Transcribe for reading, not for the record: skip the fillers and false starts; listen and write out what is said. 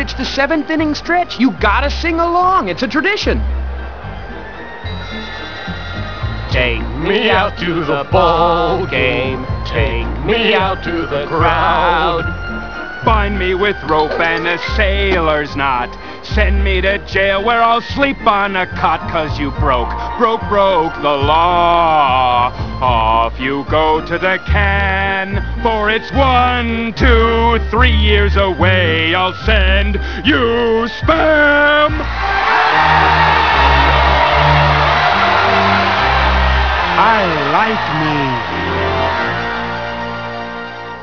It's the seventh inning stretch. You gotta sing along. It's a tradition. Take me out to the ball game. Take me out to the crowd. Bind me with rope and a sailor's knot. Send me to jail where I'll sleep on a cot. 'Cause you broke the law. Off you go to the can, for it's 1, 2, 3 years away. I'll send you spam. I like me.